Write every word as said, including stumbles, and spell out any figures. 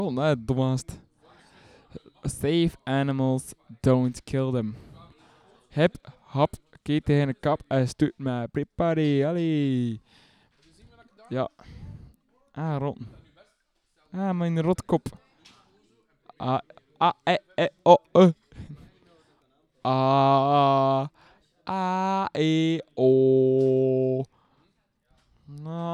Oh, nee, domast. Save animals, don't kill them. Hep, hap, keet tegen een kap en stoot me. Prepare, allee. Ja. Ah, rotten. Ah, mijn rotkop. Ah, ah, eh, eh, oh, eh. Ah, ah, eh, oh. Ah,